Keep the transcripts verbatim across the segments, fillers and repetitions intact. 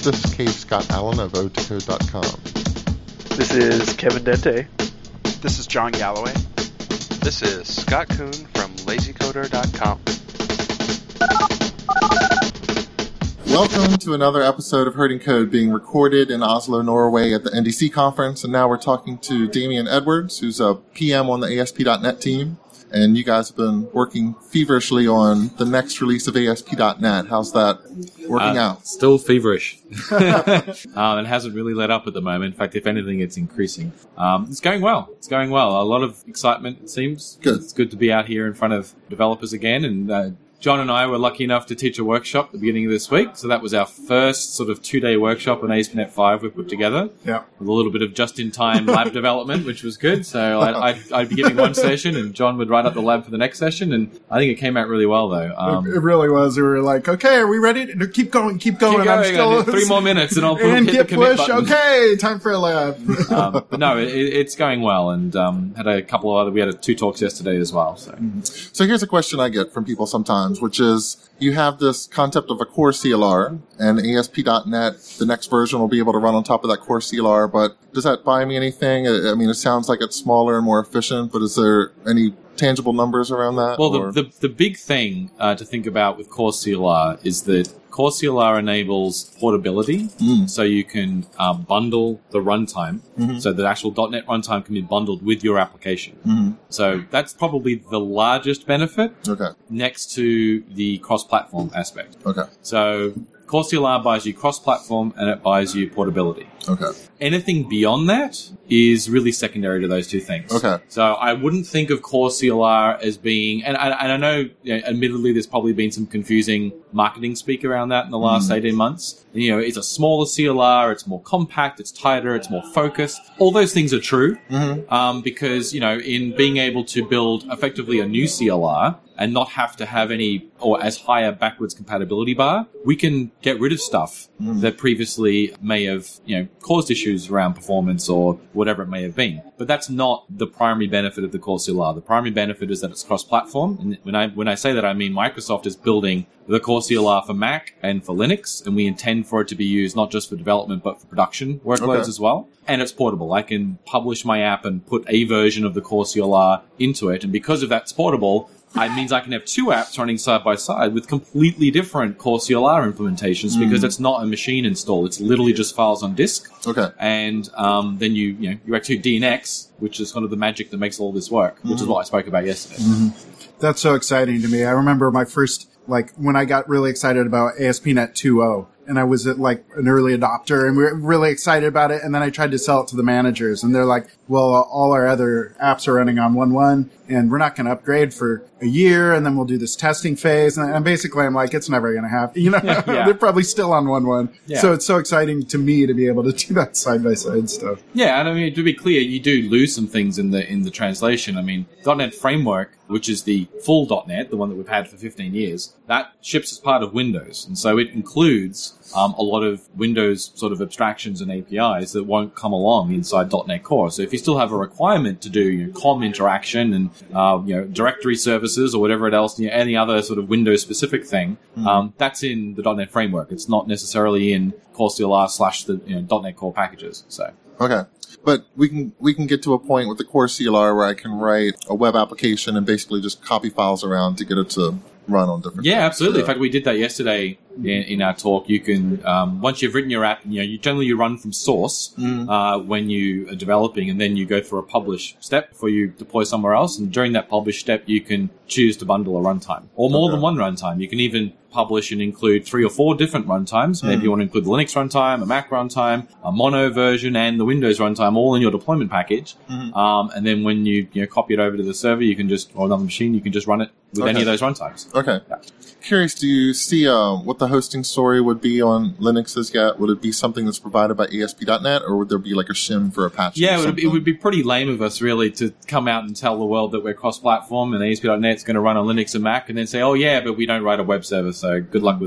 This is Cave Scott Allen of ode to code dot com. This is Kevin Dente. This is John Galloway. This is Scott Kuhn from lazy coder dot com. Welcome to another episode of Herding Code being recorded in Oslo, Norway at the N D C conference. And now we're talking to Damian Edwards, who's a P M on the A S P dot net team. And you guys have been working feverishly on the next release of A S P dot net. How's that working uh, out? Still feverish. um, it hasn't really let up at the moment. In fact, if anything, it's increasing. Um, it's going well. It's going well. A lot of excitement, it seems. Good. It's good to be out here in front of developers again. And uh, John and I were lucky enough to teach a workshop at the beginning of this week. So that was our first sort of two-day workshop on A S P dot net five we put together. Yeah. With a little bit of just-in-time lab development, which was good. So I, I'd, I'd be giving one session, and John would write up the lab for the next session. And I think it came out really well, though. Um, it, it really was. We were like, okay, are we ready? To, keep going, keep going. Keep going. I'm still, Three more minutes, and I'll put, and hit get the commit push. button. Okay, time for a lab. um, but no, it, it's going well, and um, had a couple of other. We had a, two talks yesterday as well. So, So here's a question I get from people sometimes, which is, you have this concept of a core C L R, and A S P dot net, the next version will be able to run on top of that core C L R, but does that buy me anything? I mean, it sounds like it's smaller and more efficient, but is there any tangible numbers around that? Well, the, the the big thing uh, to think about with core C L R is that core C L R enables portability, mm. so you can um, bundle the runtime, mm-hmm. so the actual .NET runtime can be bundled with your application. Mm-hmm. So that's probably the largest benefit, okay. next to the cross-platform aspect. Okay. So core C L R buys you cross-platform, and it buys you portability. Okay. Anything beyond that is really secondary to those two things. Okay. So I wouldn't think of core C L R as being, and I, and I know, you know, admittedly, there's probably been some confusing marketing speak around that in the last mm. eighteen months. You know, it's a smaller C L R, it's more compact, it's tighter, it's more focused. All those things are true, mm-hmm. um, because, you know, in being able to build effectively a new C L R and not have to have any or as high a backwards compatibility bar, we can get rid of stuff mm. that previously may have, you know, caused issues around performance or whatever it may have been. But that's not the primary benefit of the core C L R. The primary benefit is that it's cross-platform. And when I when I say that, I mean Microsoft is building the core C L R for Mac and for Linux, and we intend for it to be used not just for development but for production workloads okay. as well. And it's portable. I can publish my app and put a version of the core C L R into it, and because of that, it's portable. It means I can have two apps running side by side with completely different core C L R implementations mm. because it's not a machine install. It's literally just files on disk. Okay. And um, then you you know you actually D N X, which is kind of the magic that makes all this work, which mm. is what I spoke about yesterday. Mm-hmm. That's so exciting to me. I remember my first, like, when I got really excited about A S P dot net two point oh. And I was at, like, an early adopter, and we were really excited about it. And then I tried to sell it to the managers, and they're like, well, all our other apps are running on one point one, and we're not going to upgrade for a year, and then we'll do this testing phase. And, and basically, I'm like, it's never going to happen. You know, yeah. They're probably still on one point one. Yeah. So it's so exciting to me to be able to do that side-by-side stuff. Yeah, and I mean, to be clear, you do lose some things in the in the translation. I mean, .NET Framework, which is the full .NET, the one that we've had for fifteen years, that ships as part of Windows. And so it includes um, a lot of Windows sort of abstractions and A P Is that won't come along inside .NET Core. So if you still have a requirement to do you know, C O M interaction and uh, you know directory services or whatever else, you know, any other sort of Windows-specific thing, mm. um, that's in the .NET Framework. It's not necessarily in Core C L R slash the you know, .NET Core packages. So okay. But we can we can get to a point with the core C L R where I can write a web application and basically just copy files around to get it to run on different. Yeah, absolutely. Yeah. In fact, we did that yesterday in, in our talk. You can um, once you've written your app, you know, you generally you run from source mm. uh, when you are developing, and then you go through a publish step before you deploy somewhere else. And during that publish step, you can choose to bundle a runtime or more okay. than one runtime. You can even publish and include three or four different runtimes. Maybe mm. you want to include the Linux runtime, a Mac runtime, a mono version, and the Windows runtime all in your deployment package. Mm-hmm. Um, and then when you, you know, copy it over to the server, you can just, or another machine, you can just run it with okay. any of those runtimes. Okay. Yeah. Curious, do you see uh, what the hosting story would be on Linux as yet? Would it be something that's provided by A S P dot net, or would there be like a shim for Apache? Yeah, it would, it would be pretty lame of us, really, to come out and tell the world that we're cross-platform and A S P dot net is going to run on Linux and Mac, and then say, oh, yeah, but we don't write a web server, so good luck with that.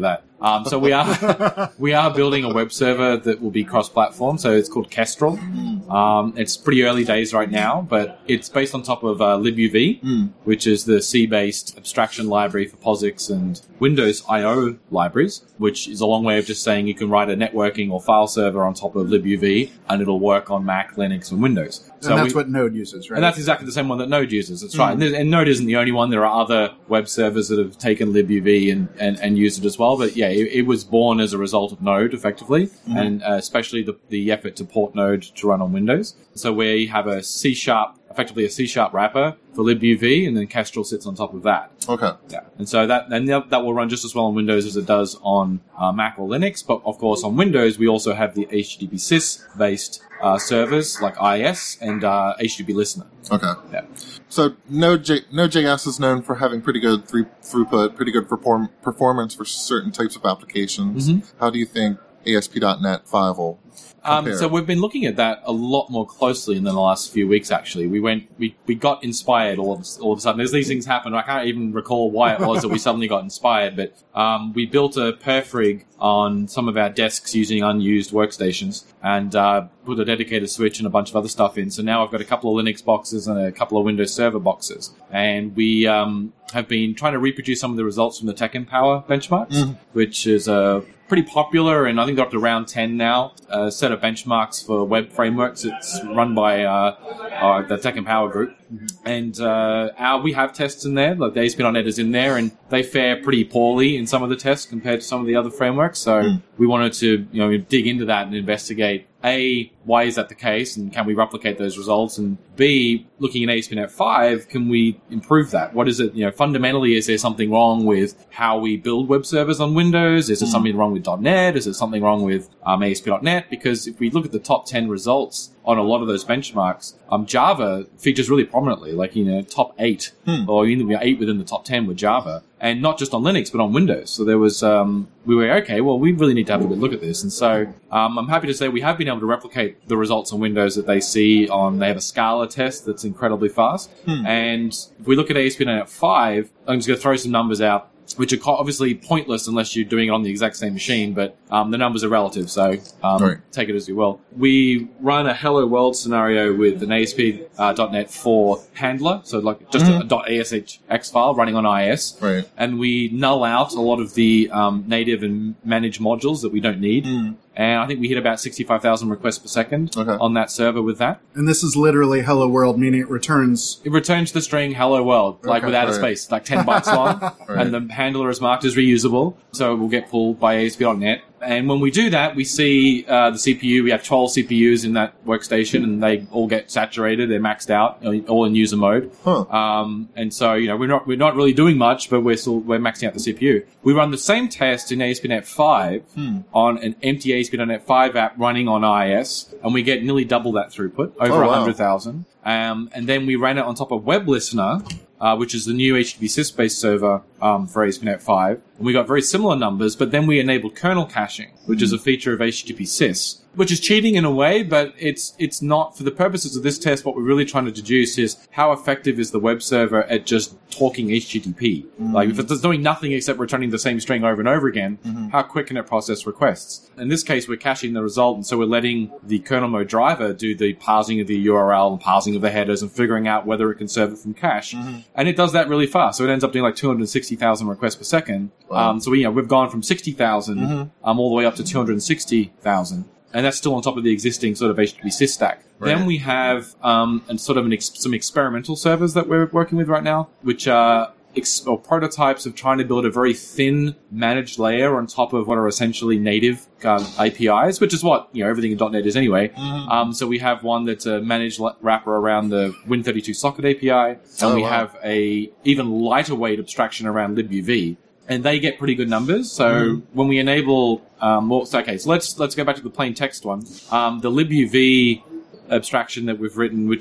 Um, so we are we are building a web server that will be cross-platform. So it's called Kestrel. Um, it's pretty early days right now, but it's based on top of uh, libuv, Mm. which is the C-based abstraction library for POSIX and Windows I O libraries, which is a long way of just saying you can write a networking or file server on top of libuv, and it'll work on Mac, Linux, and Windows. So and that's we, what Node uses, right? And that's exactly the same one that Node uses. That's right. And, there's- and Node isn't the only one. There are other web servers that have taken libuv and, and, and used it as well. But yeah, it, it was born as a result of Node, effectively, and uh, especially the, the effort to port Node to run on Windows. So we have a C-sharp, effectively a C-sharp wrapper for libuv, and then Kestrel sits on top of that. Okay. Yeah. And so that and that that will run just as well on Windows as it does on uh, Mac or Linux. But of course, on Windows, we also have the H T T P sys-based uh, servers like I I S and uh, H T T P Listener. Okay. Yeah. So Node.J- Node.js is known for having pretty good three- throughput, pretty good perform- performance for certain types of applications. Mm-hmm. How do you think A S P dot net five will Um, compare? so we've been looking at that a lot more closely in the last few weeks. Actually, we went, we, we got inspired all of, all of a sudden. As these things happen, I can't even recall why it was that we suddenly got inspired. But um, we built a perf rig on some of our desks using unused workstations, and uh, put a dedicated switch and a bunch of other stuff in. So now I've got a couple of Linux boxes and a couple of Windows Server boxes, and we um, have been trying to reproduce some of the results from the Tech Empower benchmarks, Mhm. which is a pretty popular, and I think they're up to round ten now, a set of benchmarks for web frameworks. It's run by uh, uh, the Tech Empower group. And uh, our, we have tests in there, like the A S P dot net is in there, and they fare pretty poorly in some of the tests compared to some of the other frameworks. So Mm. we wanted to, you know, dig into that and investigate, A, why is that the case, and can we replicate those results? And B, looking at A S P dot net five, can we improve that? What is it, you know, fundamentally, is there something wrong with how we build web servers on Windows? Is there something wrong with .NET? Is there something wrong with um, A S P dot net? Because if we look at the top ten results on a lot of those benchmarks, um, Java features really prominently, like, you know, top eight, Hmm. or even eight within the top ten with Java. And not just on Linux, but on Windows. So there was, um, we were, okay, well, we really need to have a good look at this. And so um, I'm happy to say we have been able to replicate the results on Windows that they see on, they have a Scala test that's incredibly fast. Hmm. And if we look at A S P dot net five, I'm just going to throw some numbers out, which are co- obviously pointless unless you're doing it on the exact same machine, but um, the numbers are relative, so um, Right. take it as you will. We run a hello world scenario with an A S P dot net four handler, so like just Mhm. a .ashx file running on I I S, Right. and we null out a lot of the um, native and managed modules that we don't need. Mm. And I think we hit about sixty-five thousand requests per second Okay. on that server with that. And this is literally hello world, meaning it returns. It returns the string hello world, like Okay, without a right. space, like ten bytes long. Right. And the handler is marked as reusable, so it will get pulled by A S P dot net. And when we do that, we see uh, the C P U. We have twelve C P Us in that workstation, and they all get saturated. They're maxed out, you know, all in user mode. Huh. Um, and so, you know, we're not we're not really doing much, but we're still we're maxing out the C P U. We run the same test in A S P dot net five Hmm. on an empty A S P dot net five app running on I I S, and we get nearly double that throughput, over Oh, wow. one hundred thousand. Um, and then we ran it on top of Web Listener, uh, which is the new H T T P sys-based server um, for A S P dot net five. And we got very similar numbers, but then we enabled kernel caching, which is a feature of H T T P sys, which is cheating in a way, but it's it's not. For the purposes of this test, what we're really trying to deduce is how effective is the web server at just talking H T T P. Like, if it's doing nothing except returning the same string over and over again, how quick can it process requests? In this case, we're caching the result, and so we're letting the kernel mode driver do the parsing of the U R L and parsing of the headers and figuring out whether it can serve it from cache. And it does that really fast, so it ends up doing like two hundred sixty thousand requests per second. Wow. Um, so we, you know, we've gone from sixty thousand Mhm. um, all the way up to two hundred sixty thousand. And that's still on top of the existing sort of H T T P sys stack. Right. Then we have um, and sort of an ex- some experimental servers that we're working with right now, which are ex- or prototypes of trying to build a very thin managed layer on top of what are essentially native um, A P Is, which is what, you know, everything in .NET is anyway. Mhm. Um, so we have one that's a managed la- wrapper around the Win thirty-two socket A P I, and Oh, we wow. have a even lighter weight abstraction around libuv. And they get pretty good numbers. So Mhm. when we enable, um, well, so, okay, so let's let's go back to the plain text one. Um, the libuv abstraction that we've written, which is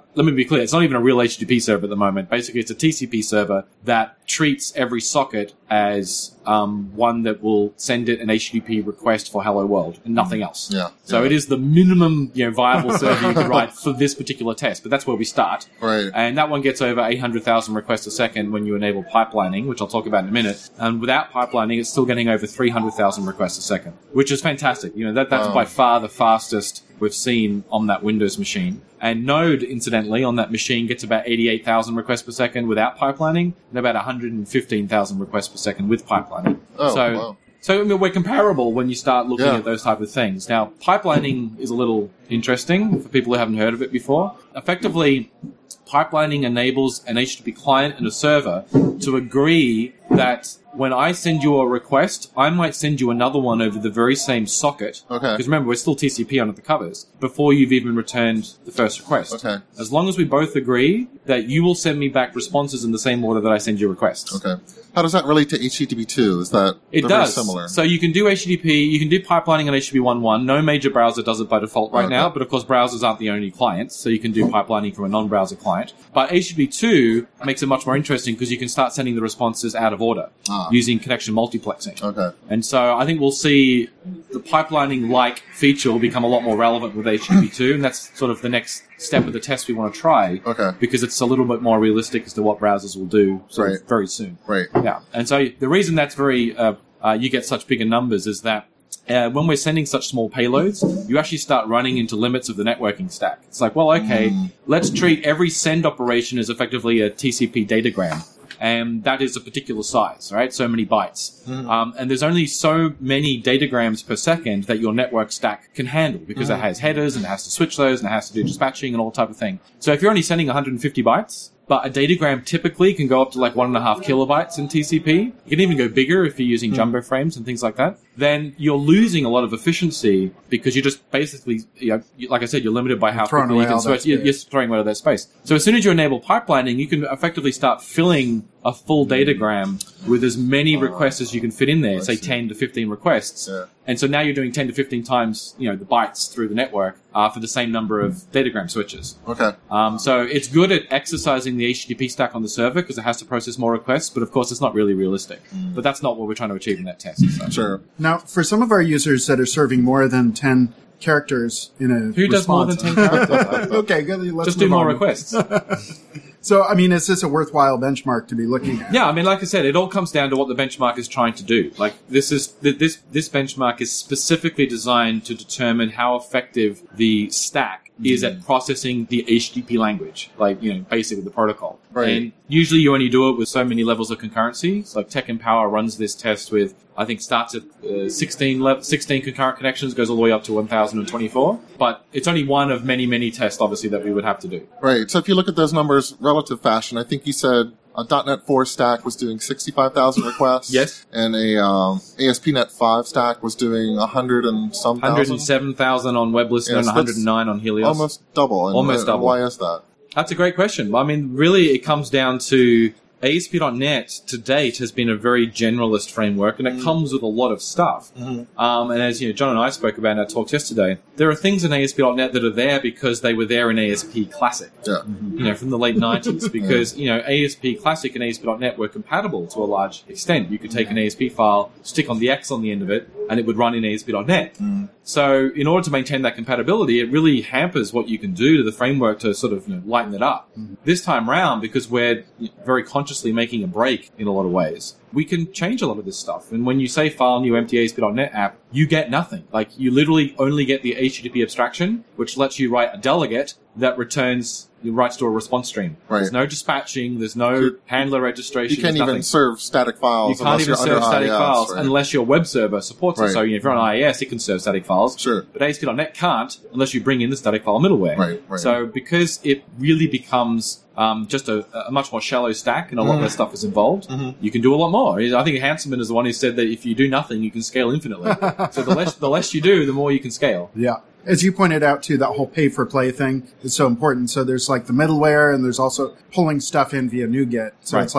let me be clear, it's not even a real H T T P server at the moment. Basically, it's a T C P server that treats every socket as um, one that will send it an H T T P request for hello world and nothing else. Yeah. So yeah. it is the minimum, you know, viable server you can write for this particular test, but that's where we start. Right. And that one gets over eight hundred thousand requests a second when you enable pipelining, which I'll talk about in a minute. And without pipelining, it's still getting over three hundred thousand requests a second, which is fantastic. You know, that that's Wow. by far the fastest we've seen on that Windows machine. And Node, incidentally, on that machine gets about eighty-eight thousand requests per second without pipelining and about one hundred fifteen thousand requests per second with pipelining. Oh, so, wow. so I mean, we're comparable when you start looking Yeah. at those type of things. Now, pipelining is a little interesting for people who haven't heard of it before. Effectively, pipelining enables an H T T P client and a server to agree that when I send you a request, I might send you another one over the very same socket. Okay. Because remember, we're still T C P under the covers before you've even returned the first request. Okay. As long as we both agree that you will send me back responses in the same order that I send you requests. Okay. How does that relate to H T T P two? Is that It they're does. very similar? So you can do H T T P, you can do pipelining on H T T P one point one. No major browser does it by default right Okay. now, but of course browsers aren't the only clients, so you can do pipelining from a non-browser client. But H T T P two makes it much more interesting because you can start sending the responses out of order Ah. using connection multiplexing. Okay. And so I think we'll see the pipelining-like feature will become a lot more relevant with H T T P two, and that's sort of the next step of the test we want to try. Okay. Because it's a little bit more realistic as to what browsers will do sort of Right. very soon. Right. Yeah. And so the reason that's very, uh, uh, you get such bigger numbers is that uh, when we're sending such small payloads, you actually start running into limits of the networking stack. It's like, well, okay, Mm. let's treat every send operation as effectively a T C P datagram. And that is a particular size, right? So many bytes. Mm. Um, and there's only so many datagrams per second that your network stack can handle because Mm. it has headers and it has to switch those and it has to do dispatching and all type of thing. So if you're only sending one hundred fifty bytes, but a datagram typically can go up to like one and a half kilobytes in T C P. You can even go bigger if you're using jumbo frames and things like that. Then you're losing a lot of efficiency because you're just basically, you know, you- like I said, you're limited by how Throwing quickly you away can all that switch. You're, you're space. throwing away all that space. So as soon as you enable pipelining, you can effectively start filling a full datagram with as many requests as you can fit in there, say see. ten to fifteen requests. Yeah. And so now you're doing ten to fifteen times, you know, the bytes through the network uh, for the same number of datagram switches. Okay. Um, so it's good at exercising the H T T P stack on the server because it has to process more requests, but of course it's not really realistic. But that's not what we're trying to achieve in that test. So. Sure. Now, for some of our users that are serving more than ten characters in a Who does more than response- ten characters? Okay, good. Let's Just do move more on. requests. So, I mean, is this a worthwhile benchmark to be looking at? Yeah, I mean, like I said, it all comes down to what the benchmark is trying to do. Like, this is th- this this benchmark is specifically designed to determine how effective the stack is at processing the H T T P language, like, you know, basically the protocol. Right. And usually you only do it with so many levels of concurrency. So like Tech Empower runs this test with, I think, starts at uh, sixteen, le- sixteen concurrent connections, goes all the way up to one thousand twenty-four. But it's only one of many, many tests, obviously, that we would have to do. Right. So if you look at those numbers, relative fashion, I think you said a .NET four stack was doing sixty-five thousand requests. Yes. And a um, A S P dot NET five stack was doing one hundred and some one hundred thousand. seven thousand on WebListen Yes, and one hundred nine on that's Helios. Almost double. And Almost why- double. Why is that? That's a great question. I mean, really, it comes down to A S P dot NET to date has been a very generalist framework, and it comes with a lot of stuff. Mm-hmm. Um, and as you know, John and I spoke about in our talks yesterday, there are things in A S P dot NET that are there because they were there in A S P Classic. Yeah. You know, from the late nineties, because, you know, A S P Classic and A S P dot NET were compatible to a large extent. You could take an A S P file, stick on the X on the end of it, and it would run in A S P dot NET. Mm. So in order to maintain that compatibility, it really hampers what you can do to the framework to sort of, you know, lighten it up. Mm-hmm. This time round, because we're very consciously making a break in a lot of ways, we can change a lot of this stuff. And when you say file new empty A S P dot NET app, you get nothing. Like, you literally only get the H T T P abstraction, which lets you write a delegate that returns, it writes to a response stream. Right. There's no dispatching, there's no You- handler registration. You can't there's even nothing. serve static files. You can't unless even you're serve under static I I S, files right? unless your web server supports Right. it. So, you know, if you're on I I S, it can serve static files. Sure. But A S P dot NET can't unless you bring in the static file middleware. Right, right. So because it really becomes um, just a, a much more shallow stack and a lot Mm. less stuff is involved, Mm-hmm. you can do a lot more. I think Hanselman is the one who said that if you do nothing, you can scale infinitely. So the less the less you do, the more you can scale. Yeah. As you pointed out, too, that whole pay-for-play thing is so important. So there's like the middleware, and there's also pulling stuff in via NuGet. So Right. it's like,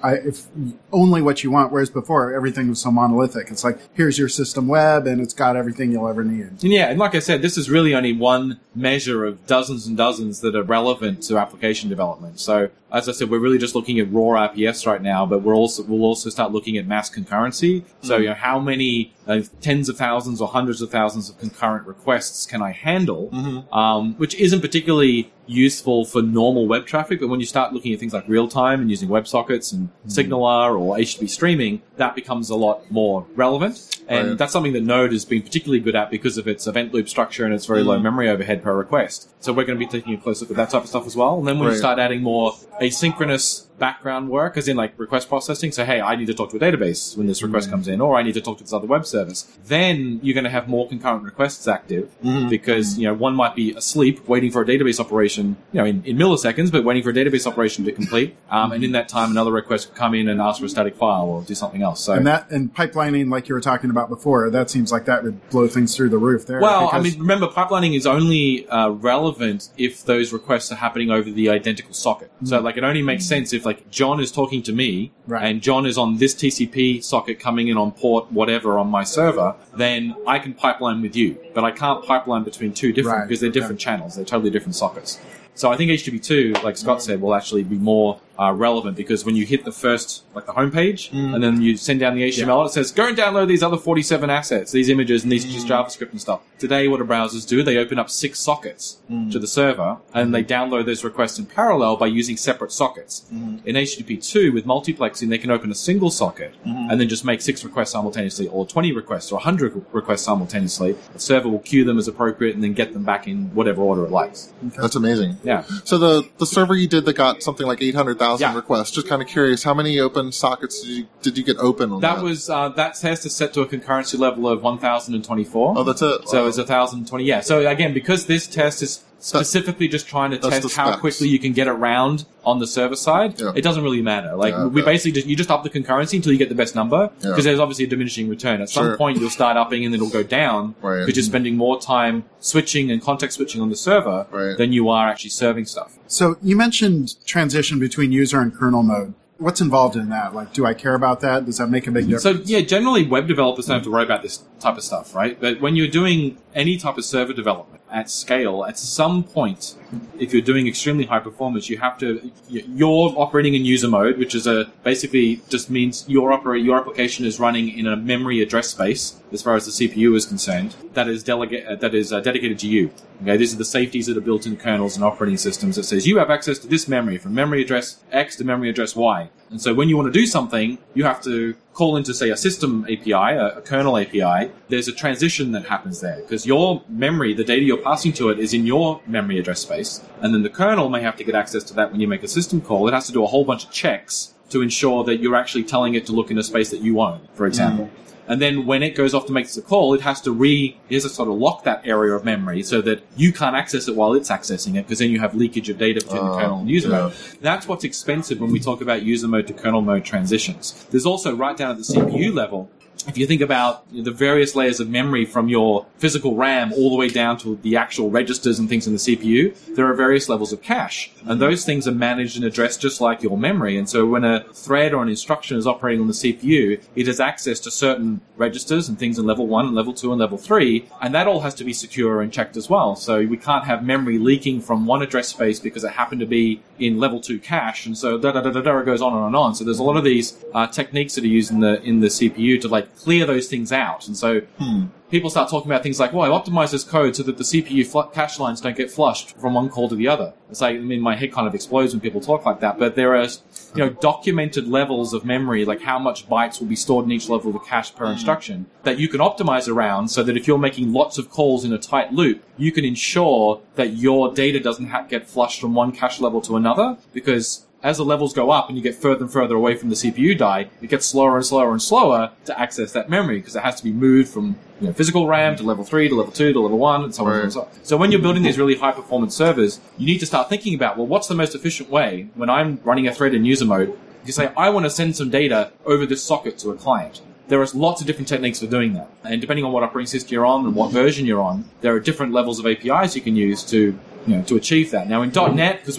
I, if only what you want, whereas before everything was so monolithic. It's like, here's your system web, and it's got everything you'll ever need. And yeah, and like I said, this is really only one measure of dozens and dozens that are relevant to application development. So, as I said, we're really just looking at raw R P S right now, but we're also we'll also start looking at mass concurrency. So, you know, how many uh, tens of thousands or hundreds of thousands of concurrent requests can I handle? Mm-hmm. Um, which isn't particularly useful for normal web traffic, but when you start looking at things like real time and using WebSockets and mm-hmm. SignalR or H T T P streaming, that becomes a lot more relevant. And right. that's something that Node has been particularly good at because of its event loop structure and its very mm-hmm. low memory overhead per request. So we're going to be taking a close look at that type of stuff as well. And then when right. you start adding more asynchronous background work, as in like request processing, so hey, I need to talk to a database when this request mm-hmm. comes in, or I need to talk to this other web service, then you're going to have more concurrent requests active mm-hmm. because, you know, one might be asleep waiting for a database operation, you know, in, in milliseconds, but waiting for a database operation to complete. Um, and in that time, another request could come in and ask for a static file or do something else. So, and that, and pipelining, like you were talking about before, that seems like that would blow things through the roof there. Well, because... I mean, remember, pipelining is only uh, relevant if those requests are happening over the identical socket. Mm-hmm. So, like, it only makes sense if, like, John is talking to me, right. and John is on this T C P socket coming in on port whatever on my server, then I can pipeline with you. But I can't pipeline between two different, right. because they're different okay. channels. They're totally different sockets. So I think H T T P two, like Scott said, will actually be more uh, relevant because when you hit the first, like the homepage, mm. and then you send down the H T M L, yeah. it says, go and download these other forty-seven assets, these images, and these mm. just JavaScript and stuff. Today, what do browsers do? They open up six sockets mm. to the server, and mm. they download those requests in parallel by using separate sockets. Mm. In H T T P two, with multiplexing, they can open a single socket mm. and then just make six requests simultaneously, or twenty requests, or one hundred requests simultaneously. The server will queue them as appropriate and then get them back in whatever order it likes. Okay. That's amazing. Yeah. So the the server you did that got something like eight hundred thousand yeah. requests, just kind of curious, how many open sockets did you, did you get open on that? That was, uh, that test is set to a concurrency level of one thousand twenty-four. Oh, that's it? So wow. it's one thousand twenty. Yeah. So again, because this test is specifically just trying to That's test how quickly you can get around on the server side, yeah. it doesn't really matter. Like, yeah, we okay. basically just, you just up the concurrency until you get the best number, because yeah. there's obviously a diminishing return. At some sure. point, you'll start upping and then it'll go down, right. because you're spending more time switching and context switching on the server right. than you are actually serving stuff. So you mentioned transition between user and kernel mode. What's involved in that? Like, do I care about that? Does that make a big difference? So, yeah, generally web developers don't have to worry about this type of stuff, right? But when you're doing any type of server development at scale, at some point, if you're doing extremely high performance, you have to, you're operating in user mode, which is a, basically just means your operate, your application is running in a memory address space, as far as the C P U is concerned, that is delegate, uh, that is uh, dedicated to you. Okay, these are the safeties that are built in kernels and operating systems that says you have access to this memory from memory address X to memory address Y. And so when you want to do something, you have to call into, say, a system A P I, a, a kernel A P I. There's a transition that happens there because your memory, the data you're passing to it, is in your memory address space. And then the kernel may have to get access to that when you make a system call. It has to do a whole bunch of checks to ensure that you're actually telling it to look in a space that you own, for example. Mm. And then when it goes off to make the call, it has to re, it has to sort of lock that area of memory so that you can't access it while it's accessing it, because then you have leakage of data between uh, the kernel and user yeah. mode. That's what's expensive when we talk about user mode to kernel mode transitions. There's also right down at the C P U level, if you think about the various layers of memory from your physical RAM all the way down to the actual registers and things in the C P U, there are various levels of cache. And those things are managed and addressed just like your memory. And so when a thread or an instruction is operating on the C P U, it has access to certain registers and things in level one and level two and level three. And that all has to be secure and checked as well. So we can't have memory leaking from one address space because it happened to be in level two cache. And so da da da da da it goes on and on and on. So there's a lot of these uh, techniques that are used in the in the C P U to like clear those things out. And so hmm. people start talking about things like, well, I optimized this code so that the C P U fl- cache lines don't get flushed from one call to the other. It's like, I mean, my head kind of explodes when people talk like that, but there are, you know, documented levels of memory, like how much bytes will be stored in each level of the cache per mm. instruction, that you can optimize around so that if you're making lots of calls in a tight loop, you can ensure that your data doesn't ha- get flushed from one cache level to another, because as the levels go up and you get further and further away from the C P U die, it gets slower and slower and slower to access that memory because it has to be moved from, you know, physical RAM to level three to level two to level one and so on and so on. So when you're building these really high performance servers, you need to start thinking about, well, what's the most efficient way when I'm running a thread in user mode? You say, I want to send some data over this socket to a client. There are lots of different techniques for doing that. And depending on what operating system you're on and what version you're on, there are different levels of A P Is you can use to, you know, to achieve that. Now in .NET, because we're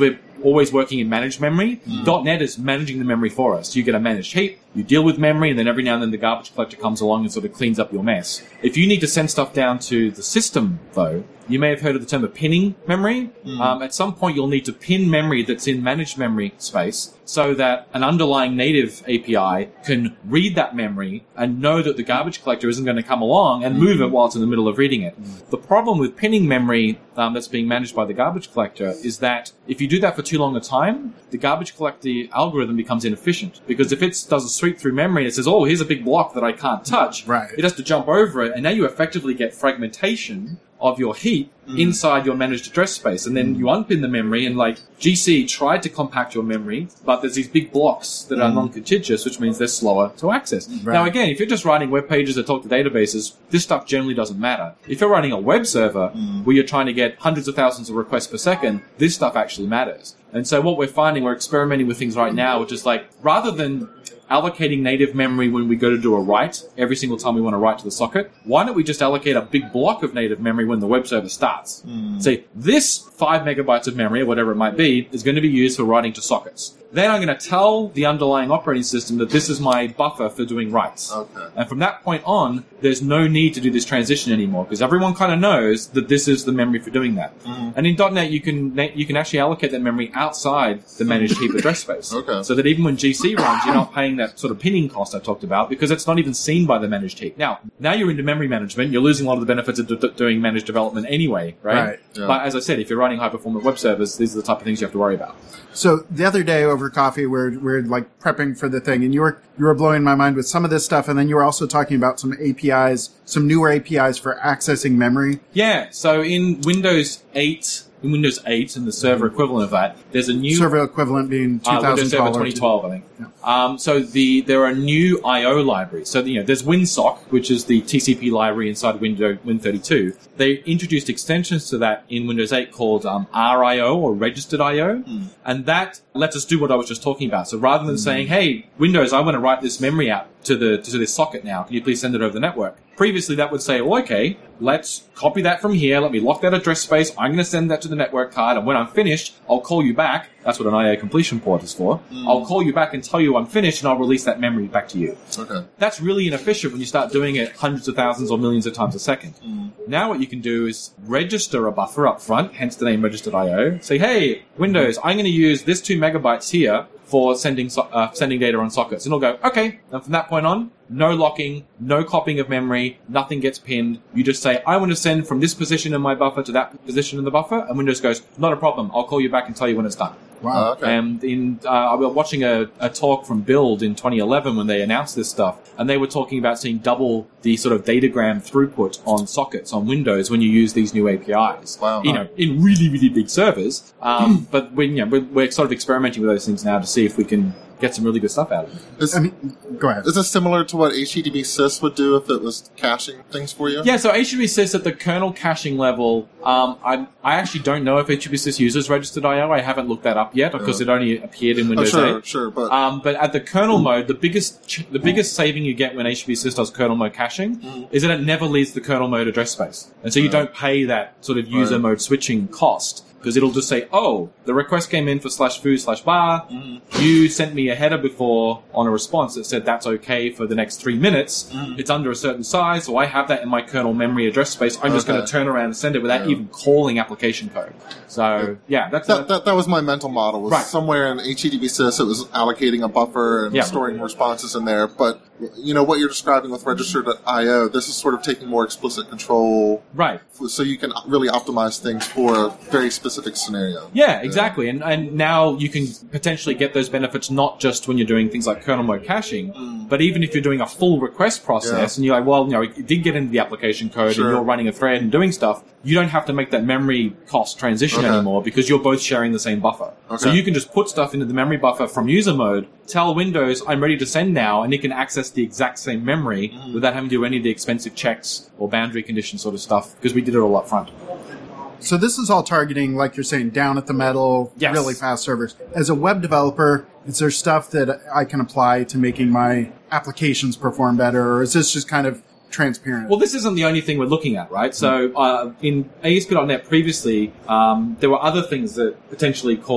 always working in managed memory. Mm. .NET is managing the memory for us. You get a managed heap, you deal with memory, and then every now and then the garbage collector comes along and sort of cleans up your mess. If you need to send stuff down to the system, though, you may have heard of the term of pinning memory. Mm. Um, at some point, you'll need to pin memory that's in managed memory space so that an underlying native A P I can read that memory and know that the garbage collector isn't going to come along and move it while it's in the middle of reading it. Mm. The problem with pinning memory um, that's being managed by the garbage collector is that if you do that for too long a time, the garbage collector algorithm becomes inefficient. Because if it does a sweep through memory and it says, oh, here's a big block that I can't touch, right. it has to jump over it, and now you effectively get fragmentation of your heap mm. inside your managed address space. And then you unpin the memory, and like G C tried to compact your memory, but there's these big blocks that mm. are non-contiguous, which means they're slower to access. Right. Now again, if you're just writing web pages that talk to databases, this stuff generally doesn't matter. If you're writing a web server mm. where you're trying to get hundreds of thousands of requests per second, this stuff actually matters. And so what we're finding, we're experimenting with things right now, which is like, rather than allocating native memory when we go to do a write every single time we want to write to the socket, why don't we just allocate a big block of native memory when the web server starts? Mm. Say, this five megabytes of memory, or whatever it might be, is going to be used for writing to sockets. Then I'm going to tell the underlying operating system that this is my buffer for doing writes. Okay. And from that point on, there's no need to do this transition anymore, because everyone kind of knows that this is the memory for doing that. Mm. And in .NET, you can you can actually allocate that memory outside the managed heap address space. Okay. So that even when G C runs, you're not paying that sort of pinning cost I talked about, because it's not even seen by the managed heap. Now, now you're into memory management. You're losing a lot of the benefits of d- doing managed development anyway, right? Right. Yeah. But as I said, if you're writing high-performance web servers, these are the type of things you have to worry about. So the other day over coffee, we're we're like prepping for the thing, and you were you were blowing my mind with some of this stuff, and then you were also talking about some A P Is, some newer A P Is for accessing memory. Yeah. So in Windows eight, in Windows eight, and the server equivalent of that, there's a new server equivalent being two thousand twelve. Uh, Windows Server twenty twelve, I think. Yeah. Um, so the there are new I O libraries. So you know, there's WinSock, which is the T C P library inside Windows Win thirty-two. They introduced extensions to that in Windows eight called um, R I O, or Registered I O, mm. and that lets us do what I was just talking about. So rather than mm. saying, "Hey, Windows, I want to write this memory out to the to this socket now. Can you please send it over the network?" Previously, that would say, "Well, okay, let's copy that from here. Let me lock that address space. I'm going to send that to the network card, and when I'm finished, I'll call you back." That's what an I O completion port is for. Mm. I'll call you back and tell you I'm finished, and I'll release that memory back to you. Okay. That's really inefficient when you start doing it hundreds of thousands or millions of times a second. Mm. Now what you can do is register a buffer up front, hence the name Registered I O. Say, hey, Windows, I'm going to use this two megabytes here for sending so- uh, sending data on sockets. And it'll go, okay. And from that point on, no locking, no copying of memory, nothing gets pinned. You just say, I want to send from this position in my buffer to that position in the buffer. And Windows goes, not a problem. I'll call you back and tell you when it's done. Wow. Okay. And in, uh, I was watching a, a talk from Build in twenty eleven when they announced this stuff, and they were talking about seeing double the sort of datagram throughput on sockets on Windows when you use these new A P Is. Wow. You know, in really, really big servers. Um, but we, you know, we're, we're sort of experimenting with those things now to see if we can get some really good stuff out of it. Is, I mean, go ahead. Is this similar to what H T T P sys would do if it was caching things for you? Yeah, so H T T P sys at the kernel caching level, um, I I actually don't know if H T T P sys uses Registered I O. I haven't looked that up yet because yeah. it only appeared in Windows oh, sure, eight. Sure, but um, but at the kernel mm. mode, the biggest ch- the biggest mm. saving you get when H T T P sys does kernel mode caching mm. is that it never leaves the kernel mode address space, and so you right. don't pay that sort of user right. mode switching cost. Because it'll just say, oh, the request came in for slash foo slash bar. Mm. You sent me a header before on a response that said that's okay for the next three minutes. Mm. It's under a certain size, so I have that in my kernel memory address space. I'm okay. just going to turn around and send it without yeah. even calling application code. So, yeah, that's that, that, that was my mental model. Was right. somewhere in H T T P sys, it was allocating a buffer and yeah. storing responses in there. But, you know, what you're describing with Registered I O, this is sort of taking more explicit control. Right. So you can really optimize things for a very specific scenario. Yeah, exactly. Yeah. And and now you can potentially get those benefits not just when you're doing things like kernel mode caching, mm. but even if you're doing a full request process yeah. and you're like, well, you know, it did get into the application code sure. and you're running a thread and doing stuff, you don't have to make that memory cost transition okay. anymore because you're both sharing the same buffer. Okay. So you can just put stuff into the memory buffer from user mode, tell Windows, I'm ready to send now, and it can access the exact same memory mm. without having to do any of the expensive checks or boundary condition sort of stuff because we did it all up front. So this is all targeting, like you're saying, down at the metal, yes. really fast servers. As a web developer, is there stuff that I can apply to making my applications perform better, or is this just kind of transparent? Well, this isn't the only thing we're looking at, right? So uh, in A S P dot net previously, um, there were other things that potentially caused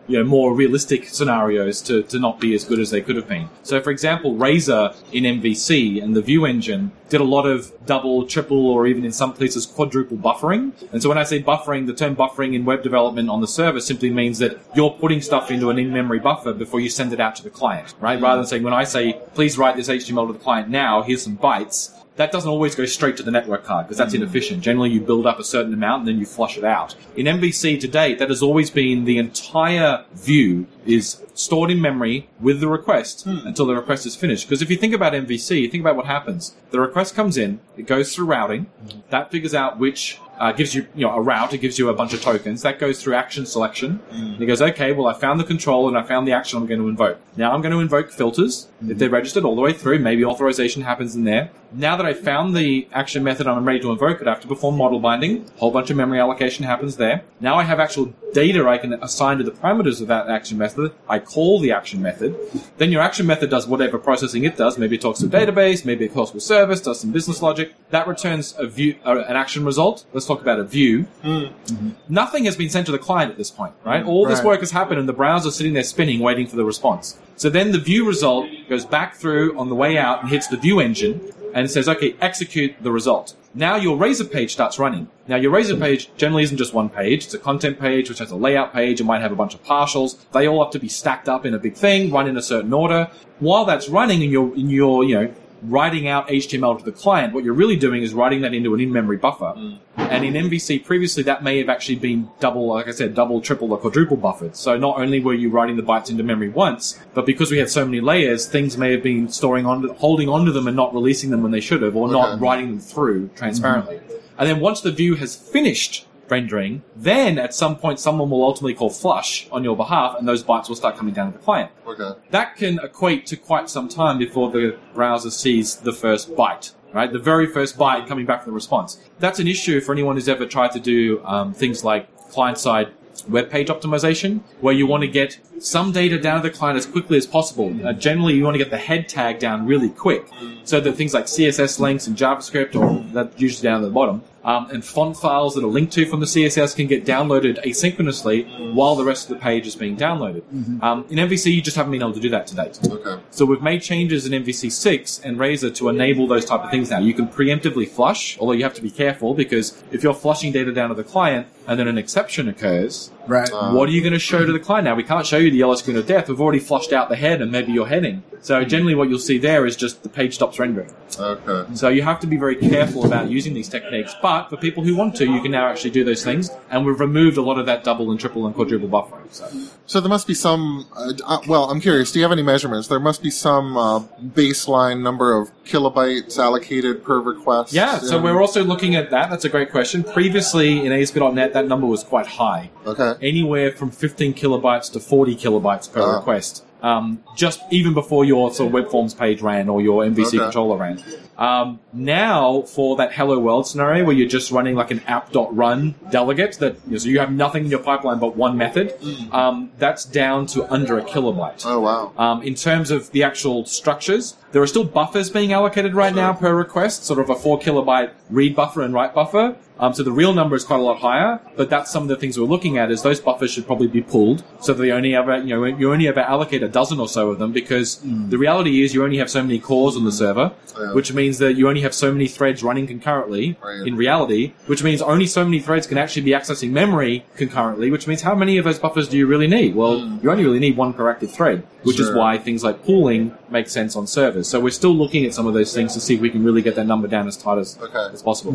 you know, more realistic scenarios to, to not be as good as they could have been. So, for example, Razor in M V C and the View engine did a lot of double, triple, or even in some places quadruple buffering. And so when I say buffering, the term buffering in web development on the server simply means that you're putting stuff into an in-memory buffer before you send it out to the client, right? Rather than saying, when I say, please write this H T M L to the client now, here's some bytes, that doesn't always go straight to the network card because that's inefficient. Generally, you build up a certain amount and then you flush it out. In M V C to date, that has always been the entire view is stored in memory with the request hmm. until the request is finished. Because if you think about M V C, you think about what happens. The request comes in, it goes through routing, mm-hmm. that figures out which, uh, gives you, you know, a route, it gives you a bunch of tokens, that goes through action selection, mm. and it goes, okay, well, I found the control and I found the action I'm going to invoke. Now I'm going to invoke filters, mm-hmm. if they're registered all the way through, maybe authorization happens in there. Now that I've found the action method and I'm ready to invoke it, I have to perform model binding, a whole bunch of memory allocation happens there. Now I have actual data I can assign to the parameters of that action method. I call the action method. Then your action method does whatever processing it does. Maybe it talks to a database, maybe it calls to a service, does some business logic. That returns a view, uh, an action result. Let's talk about a view. Mm-hmm. Nothing has been sent to the client at this point, right? All this right. work has happened and the browser's sitting there spinning, waiting for the response. So then the view result goes back through on the way out and hits the view engine and says, okay, execute the result. Now your Razor page starts running. Now your Razor page generally isn't just one page. It's a content page, which has a layout page. It might have a bunch of partials. They all have to be stacked up in a big thing, run in a certain order. While that's running and you're, and you're you know, writing out H T M L to the client, what you're really doing is writing that into an in-memory buffer. Mm. And in M V C previously, that may have actually been double, like I said, double, triple, or quadruple buffered. So not only were you writing the bytes into memory once, but because we had so many layers, things may have been storing on, holding onto them and not releasing them when they should have, or okay. not writing them through transparently. Mm-hmm. And then once the view has finished rendering, then at some point someone will ultimately call flush on your behalf and those bytes will start coming down to the client. Okay. That can equate to quite some time before the browser sees the first byte, right? The very first byte coming back from the response. That's an issue for anyone who's ever tried to do um, things like client-side web page optimization, where you want to get some data down to the client as quickly as possible. Uh, generally, you want to get the head tag down really quick, so that things like C S S links and JavaScript, or that's usually down at the bottom, um, and font files that are linked to from the C S S can get downloaded asynchronously while the rest of the page is being downloaded. Mm-hmm. Um, in M V C, you just haven't been able to do that to date. Okay. So we've made changes in M V C six and Razor to enable those type of things now. You can preemptively flush, although you have to be careful, because if you're flushing data down to the client and then an exception occurs, right. Uh, what are you going to show to the client? Now, we can't show you the yellow screen of death. We've already flushed out the head and maybe your heading. So generally what you'll see there is just the page stops rendering. Okay. So you have to be very careful about using these techniques. But for people who want to, you can now actually do those things. And we've removed a lot of that double and triple and quadruple buffering. So, so there must be some, uh, uh, well, I'm curious, do you have any measurements? There must be some uh, baseline number of kilobytes allocated per request. Yeah, so in... we're also looking at that. That's a great question. Previously in A S P dot net, that number was quite high. Okay. Anywhere from fifteen kilobytes to forty kilobytes per uh. request. Um, just even before your sort of web forms page ran or your M V C okay. controller ran. Um, now, for that Hello World scenario where you're just running like an app.run delegate, that you know, so you have nothing in your pipeline but one method, mm. um, that's down to under a kilobyte. Oh, wow. Um, in terms of the actual structures, there are still buffers being allocated right sure. now per request, sort of a four kilobyte read buffer and write buffer. Um, so the real number is quite a lot higher, but that's some of the things we're looking at is those buffers should probably be pulled so that they only ever, you know, you only ever allocate a dozen or so of them, because mm. the reality is you only have so many cores on the server, yeah. which means that you only have so many threads running concurrently right. in reality, which means only so many threads can actually be accessing memory concurrently, which means how many of those buffers do you really need? Well, mm. you only really need one per active thread, which sure. is why things like pooling make sense on servers. So we're still looking at some of those things to see if we can really get that number down as tight as, okay. as possible.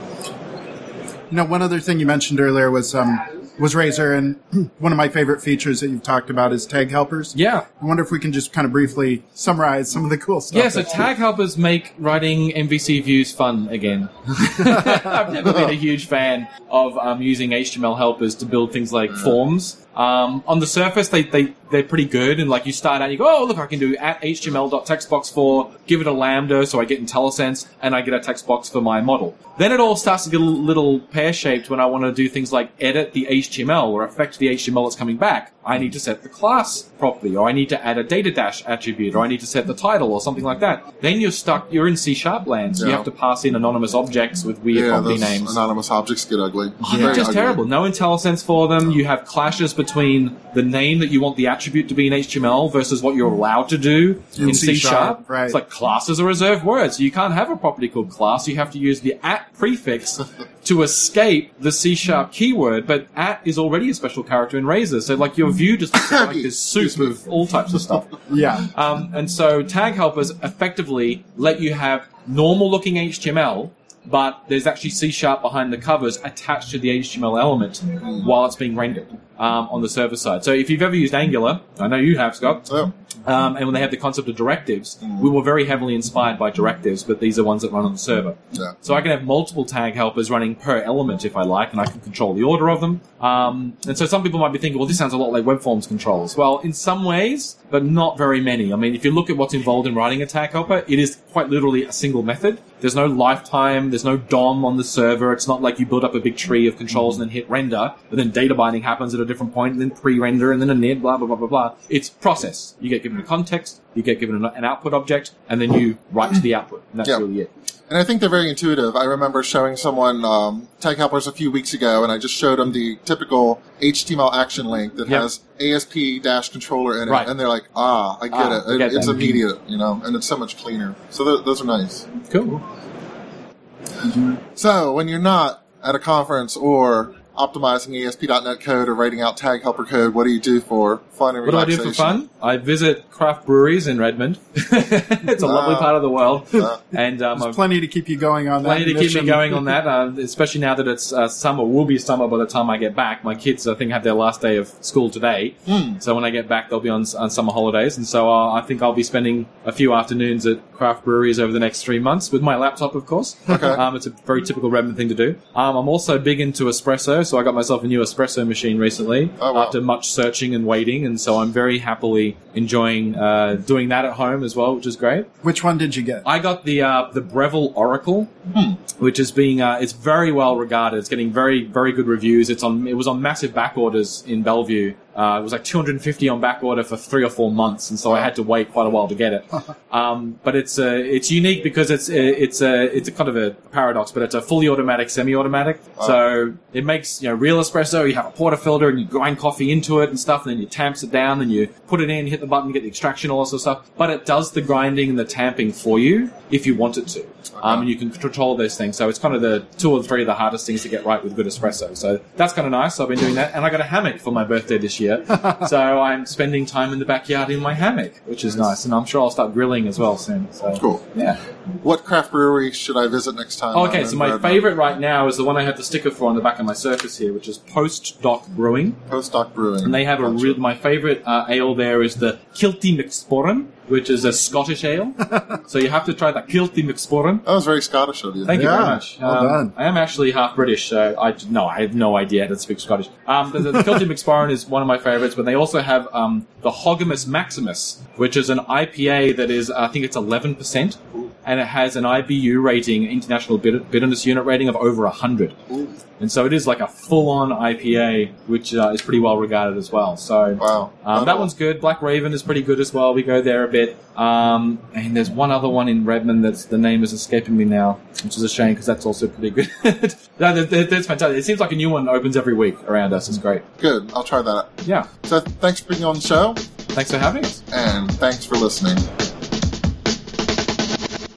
You know, one other thing you mentioned earlier was um, was Razor, and one of my favorite features that you've talked about is tag helpers. Yeah. I wonder if we can just kind of briefly summarize some of the cool stuff. Yeah, so tag helpers make writing M V C views fun again. I've never been a huge fan of um, using H T M L helpers to build things like forms. Um, on the surface, they, they, they're pretty good, and like you start out and you go, oh, look, I can do at H T M L dot text box for, give it a lambda so I get IntelliSense, and I get a text box for my model. Then it all starts to get a little pear-shaped when I want to do things like edit the H T M L or affect the H T M L that's coming back. I need to set the class properly, or I need to add a data dash attribute, or I need to set the title or something like that. Then you're stuck, you're in C sharp land, so yeah. you have to pass in anonymous objects with weird yeah, property those names. Anonymous objects get ugly. Oh, they're just ugly. Terrible. No IntelliSense for them. You have clashes between between the name that you want the attribute to be in H T M L versus what you're allowed to do in, in C Sharp. Right. It's like classes are reserved words. You can't have a property called class. You have to use the at prefix to escape the C Sharp keyword, but at is already a special character in Razor. So like your view just looks like this soup of all types of stuff. Yeah. Um, and so tag helpers effectively let you have normal looking H T M L, but there's actually C Sharp behind the covers attached to the H T M L element while it's being rendered um, on the server side. So if you've ever used Angular, I know you have, Scott, Oh. um, and when they have the concept of directives, we were very heavily inspired by directives, but these are ones that run on the server. Yeah. So I can have multiple tag helpers running per element if I like, and I can control the order of them. Um, and so some people might be thinking, well, this sounds a lot like web forms controls. Well, in some ways, but not very many. I mean, if you look at what's involved in writing a tag helper, it is quite literally a single method. There's no lifetime, there's no D O M on the server. It's not like you build up a big tree of controls and then hit render, but then data binding happens at a different point, and then pre-render, and then a init, blah, blah, blah, blah, blah. It's process. You get given a context, you get given an, an output object, and then you write to the output. And that's Yeah. really it. And I think they're very intuitive. I remember showing someone um, tag helpers a few weeks ago, and I just showed them the typical H T M L action link that Yep. has A S P dash controller in it, Right. and they're like, ah, I get Ah, it. I get it's that. immediate, you know, and it's so much cleaner. So th- those are nice. Cool. So when you're not at a conference or optimizing A S P dot net code or writing out tag helper code, what do you do for fun and What do I relaxation? do for fun? I visit craft breweries in Redmond. It's a lovely Ah. part of the world. Ah. And um, There's I've plenty to keep you going on that. plenty to keep me mission. going on that, uh, especially now that it's uh, summer. Will be summer by the time I get back. My kids, I think, have their last day of school today. Hmm. So when I get back, they'll be on, on summer holidays. And so uh, I think I'll be spending a few afternoons at craft breweries over the next three months with my laptop, of course. Okay. Um, it's a very typical Redmond thing to do. Um, I'm also big into espresso, so I got myself a new espresso machine recently Oh, wow. after much searching and waiting. And so I'm very happily enjoying uh, doing that at home as well, which is great. Which one did you get? I got the uh, the Breville Oracle, which is being uh, it's very well regarded. It's getting very very good reviews. It's on it was on massive back orders in Bellevue. Uh, it was like two hundred fifty on back order for three or four months, and so I had to wait quite a while to get it. Um, but it's uh, it's unique because it's it's a it's a kind of a paradox, but it's a fully automatic, semi-automatic. So it makes you know real espresso. You have a portafilter and you grind coffee into it and stuff, and then you tamps it down, then you put it in, hit the button, get the extraction, all that sort of stuff. But it does the grinding and the tamping for you if you want it to. Um, and you can control those things. So it's kind of the two or three of the hardest things to get right with good espresso. So that's kind of nice. So I've been doing that. And I got a hammock for my birthday this year. So I'm spending time in the backyard in my hammock, which is nice. And I'm sure I'll start grilling as well soon. So Cool. yeah. What craft brewery should I visit next time? Oh, okay, I'm so in my Redmond? favorite right now is the one I have the sticker for on the back of my Surface here, which is Postdoc Brewing. Postdoc Brewing. And they have a Gotcha. real, my favorite uh, ale there is the Kilty McSporran, which is a Scottish ale. So you have to try that Kilty McSporran. That was very Scottish of you. Thank you Yeah, very much. well Um, done. I am actually half British, so I no, I have no idea how to speak Scottish. Um, the, the Kilty McSporran is one of my favorites, but they also have um, the Hogamus Maximus, which is an I P A that is, I think it's eleven percent, and it has an I B U rating, International Bitter- Bitterness Unit rating of over one hundred. And so it is like a full-on I P A, which uh, is pretty well regarded as well. So Wow. um, that one's good. Black Raven is pretty good as well. We go there a bit. Um, and there's one other one in Redmond that's the name is escaping me now, which is a shame because that's also pretty good. no, that, that, that's fantastic. It seems like a new one opens every week around us. It's great. Good. I'll try that. Yeah. So thanks for being on the show, Thanks for having us. and thanks for listening.